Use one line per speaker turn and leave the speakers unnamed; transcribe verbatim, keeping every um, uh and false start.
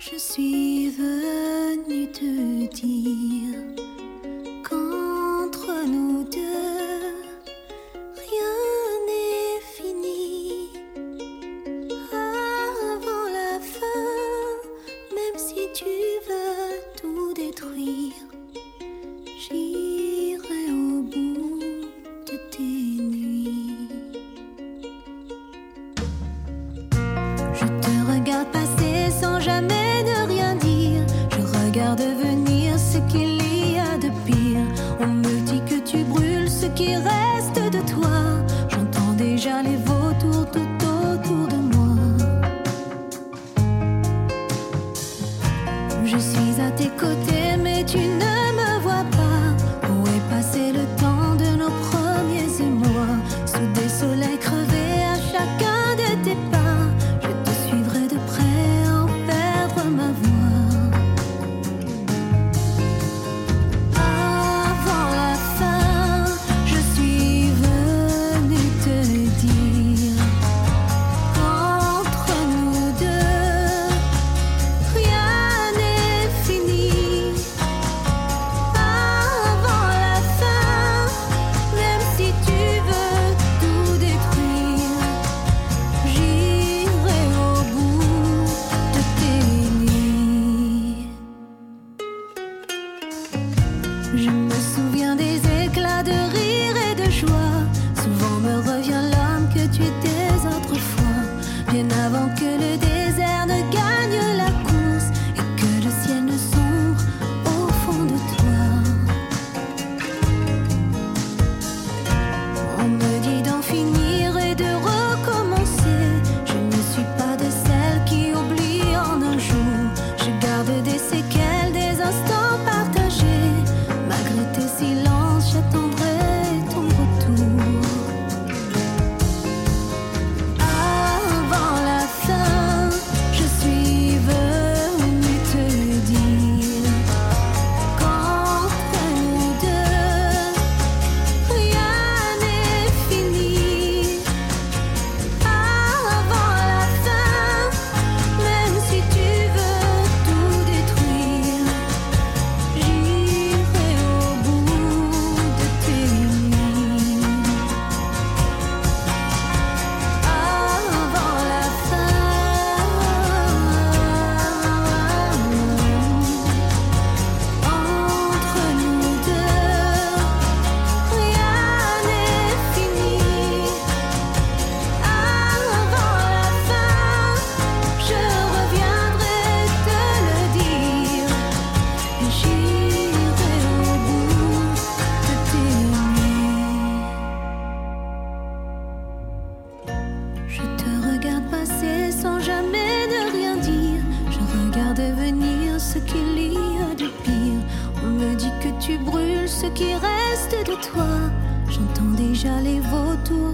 Je suis venue te dire qu'entre nous deux, rien n'est fini. Avant la fin, même si tu veux tout détruire, j'irai au bout de tes nuits. Je te regarde passer sans jamais ne rien dire. Je regarde venir ce qu'il y a de pire. On me dit que tu brûles ce qui reste de toi. J'entends déjà les vautours tout autour de moi. Je suis à tes côtés mais tu ne me vois pas. Où est passé le temps de nos premiers émois? Sous des soleils crevés à chacun de tes pas. Je me souviens des éclats de rire et de joie. Souvent me revient l'homme que tu étais autrefois. Bien avant que le désert ne gagne la course et que le ciel ne sombre au fond de toi. On me dit d'en finir et de recommencer. Je ne suis pas de celles qui oublient en un jour. Je garde des séquelles, des instants partagés. Malgré tes silences, j'attendrai ton retour. Avant la fin, je suis venue te dire qu'entre nous deux, rien n'est fini. Avant la fin, même si tu veux tout détruire, j'irai au bout de tes nuits. Avant la fin, entre nous deux, rien n'est fini. Avant la fin, je reviendrai te le dire. Et j'irai au bout de tes nuits. Je te regarde passer sans jamais ne rien dire. Je regarde venir ce qu'il y a de pire. On me dit que tu brûles ce qui reste de toi. J'entends déjà les vautours